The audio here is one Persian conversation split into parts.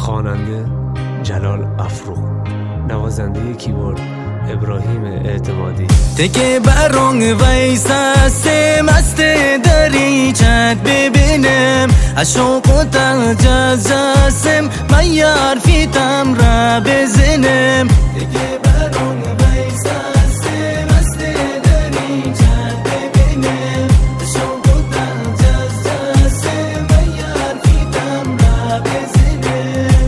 خواننده جلال افروغ، نوازنده کیبورد ابراهیم اعتمادی. تکه برونگ ویسه مست دریچت ببینم، از شوق و تجسم من یار فیتم را بزنم. تکه برونگ ویسه مست دریچت ببینم، از شوق و تجسم من یار فیتم را بزنم.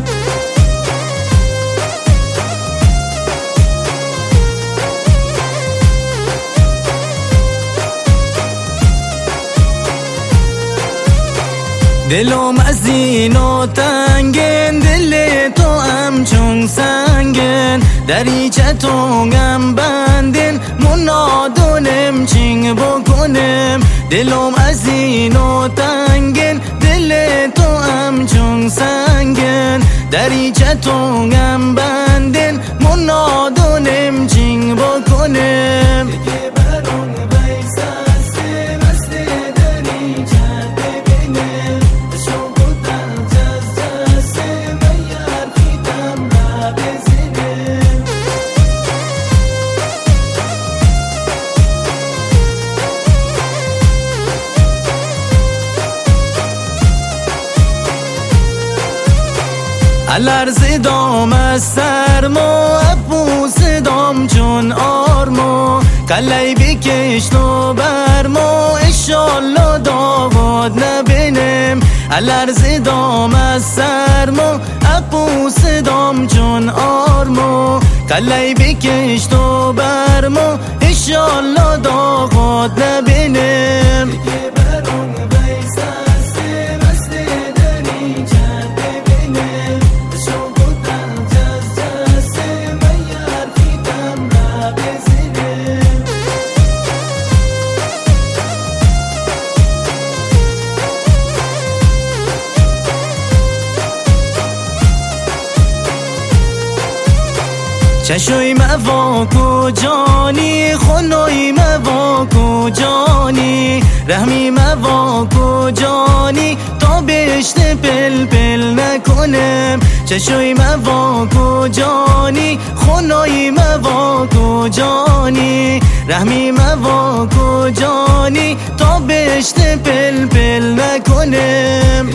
دلم از این و تنگن، دل تو همچون سنگن، دریچه تو غم بندن، منادونم چینگ بکنم. دلم از این و تنگن، دل تو همچون سنگن، دریچه تو غم بندن، منادونم چینگ بکنم. الارز دام از سرما، ابوس دام چون آرما، کلی بکش تو برما، اشالله داوود نبینم. الارز دام از سرما، ابوس دام چون آرما، کلی بکش تو برما، اشالله داوود نبینم. چشوی مواکو جانی، خونوی مواکو جانی، رحمی مواکو جانی، تا بهشت پل پل نکنم. چشوی مواکو جانی، خونوی مواکو جانی، رحمی مواکو جانی، تا بهشت پل پل نکنم.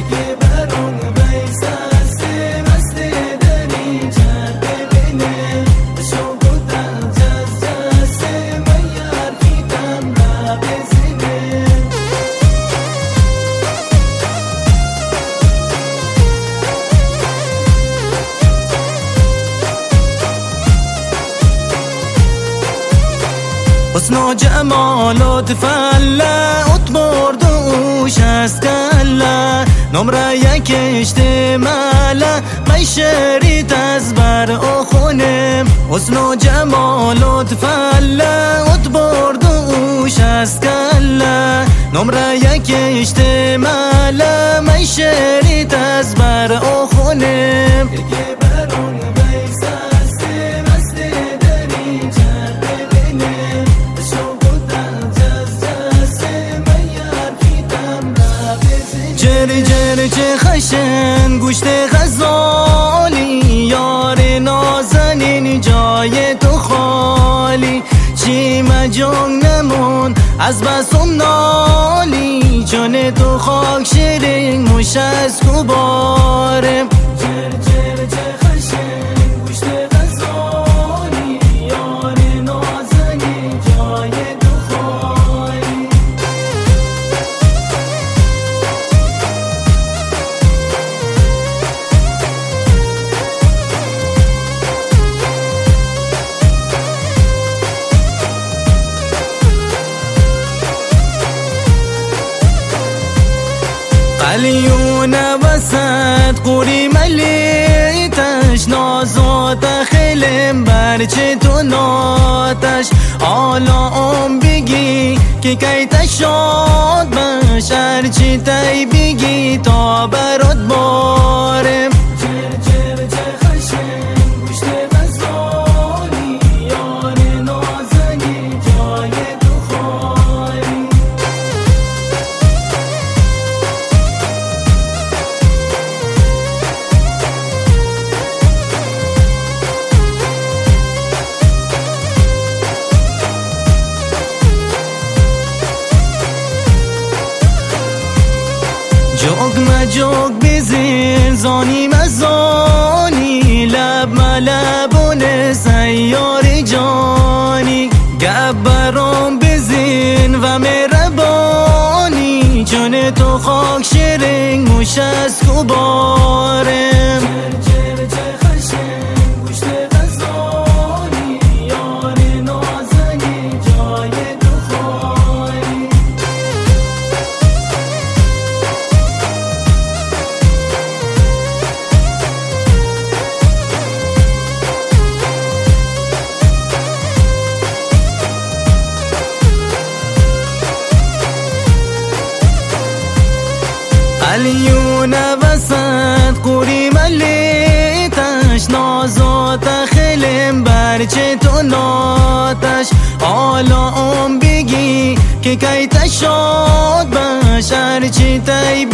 حسن و جمالت فله، اتمرد اوش از کله، نمره یکشت مله، می شریت از بر اخونم. حسن و جمالت فله، اتمرد اوش از کله، نمره یکشت مله، می شریت از بر اخونم. جر جر چه خشن گوشت غزالی، یار نازنین جای تو خالی، چی مجان نمون از بسم نالی، چون تو خاک شیرین موش از کوبارم. جر جر چه خشن گوشت غزالی، یار نازنین جای تو خالی. قلیون وسط قوری ملیتش، نازات خیلم برچه تو ناتش، حالا بگی که کی تشاد بش، هرچی تی بگی تا برات بارم. خوش از کوبارم چرچه خشم گوشت غزالی یار نازنی جای تو خالی علیون وسط قوری ملیتش نازات خیلم برچه تو ناتش حالا بگی که کی تشاد بشر چی تای